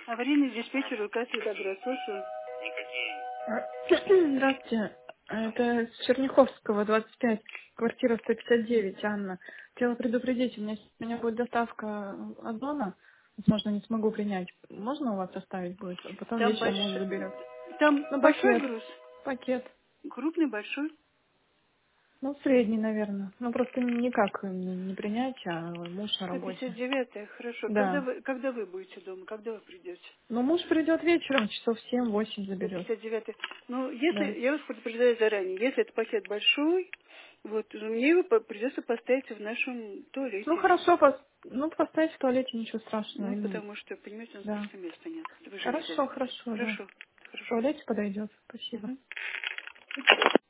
Аварийный диспетчер УК Добро, слушаю. Здравствуйте. Это с Черняховского, 25, квартира 159, Анна. Хотела предупредить, у меня будет доставка озона. Возможно, не смогу принять. Можно у вас оставить будет? А потом Там, вечером муж заберет. Там Ну, большой пакет. груз? Пакет. Крупный, большой? Ну, средний, наверное. Ну, просто никак не принять, а муж на работе. 159, хорошо. Когда Да. вы будете дома? Когда вы придете? Но муж придет вечером, часов 7-8 заберет. 159. Ну, Да. если, я вас предупреждаю заранее, если этот пакет большой, вот, мне его придется поставить в нашем Ну, туалете. хорошо, поставить в туалете, ничего страшного. Ну, потому что, понимаете, у нас Да. просто места нет. Вы же видели. Хорошо, хорошо, да. Хорошо, В хорошо. туалете подойдет. Спасибо. Мгм.